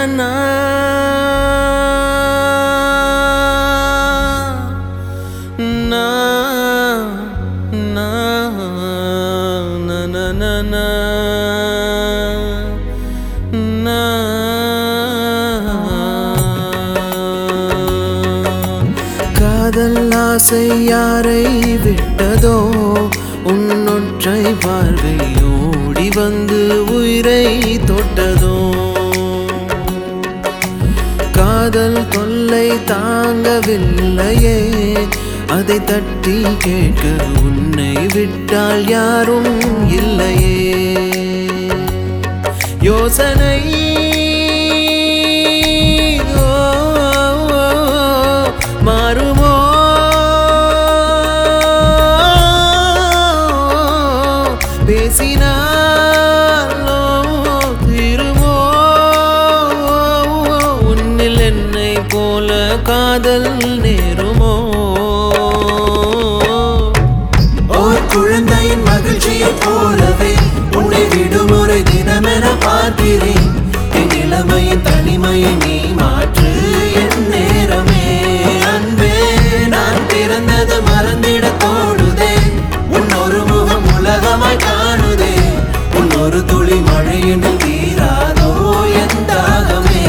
na na na na na na na na காதல் ஆசை யாரை விட்டதோ உன்னொற்றை பார்வை ஓடி வந்து உயிரை தொட்டதோ காதல் தொல்லை தாங்கவில்லையே அதை தட்டி கேட்க உன்னை விட்டால் யாரும் இல்லையே யோசனை மாறுமோ பேசினாலோ தீருமோ உன்னில் என்னை போல காதல் நேருமோ ஓர் குழந்தையின் மகிழ்ச்சியை போலவே உன்னை விடுமுறை தினமென பார்க்கிறேன் என் இளமையின் தனிமையை நீ மாற்று என் நேரமே அன்பே நான் பிறந்தது மறந்திட தோடுதே உன் ஒரு முகம் உலகமாய் காணுதே உன் ஒரு துளி மழையின் தீராதோ என் தாகமே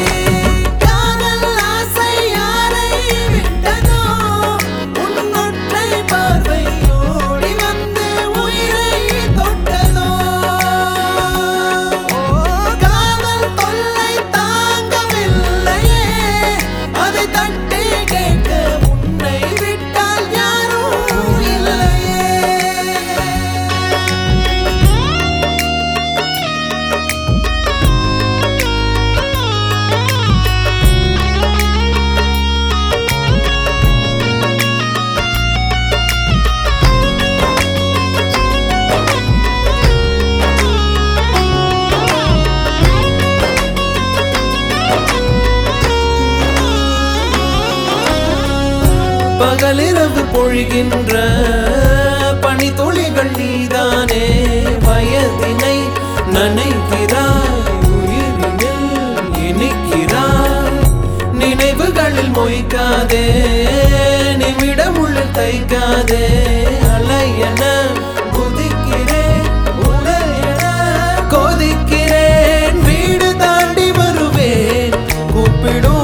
பகலிரவு பொழிகின்ற பனித்துளிகள் நீதானே வயதினை நனைக்கிறாய் உயிரினில் இனிக்கிறாய் நினைவுகளில் மொய்க்காதே நிமிடமுள்ள தைக்காதே அலையென குதிக்கிறேன் உலையென கொதிக்கிறேன் வீடு தாண்டி வருவேன் கூப்பிடும்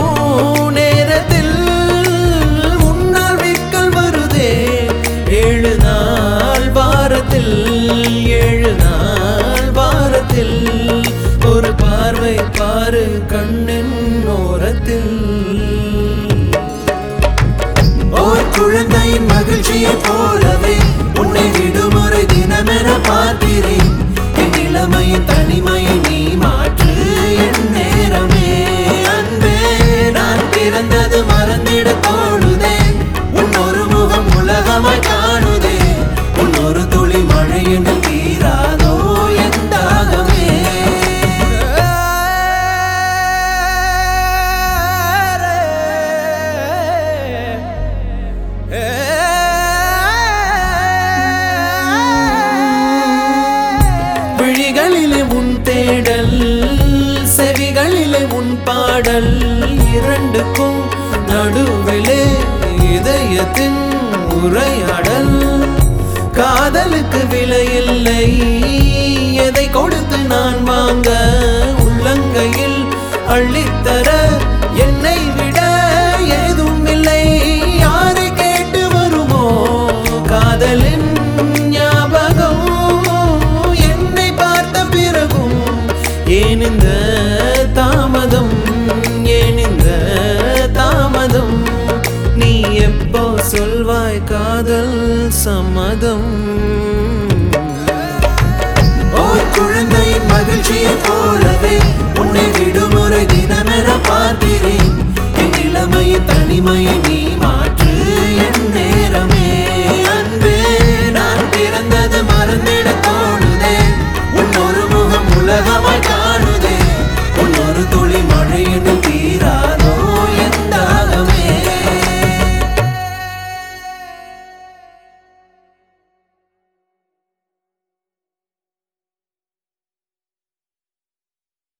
ஒரு பார்வை பாரு கண்ணின் ஓரத்தில் ஓர் குழந்தையின் மகிழ்ச்சியை போலவே உன்னை விடுமுறை தினமென பார்க்கிறேன் என் இளமையின் தனிமையை நீ மாற்று என் நேரமே அன்பே நான் பிறந்தது மறந்திட தோடுதே உன் ஒரு முகம் உலகமாய் காணுதே உன் ஒரு துளி மழையின் தீராதோ என் தாகமே விழிகளிலே உன் தேடல் செவிகளிலே உன் பாடல் இரண்டுக்கும் நடுவிலே இதயத்தின் உரையாடல் காதலுக்கு விலையில்லை எதை கொடுத்து நான் வாங்க உள்ளங்கையில் அள்ளித்தர என்னை விட ஏதும் இல்லை யாரை கேட்டு வருமோ காதலின் ஞாபகம் என்னை பார்த்த பிறகும் ஏன் இந்த தாமதம் ஏன் இந்த தாமதம் நீ எப்போ சொல்வாய் காதல் சம்மதம்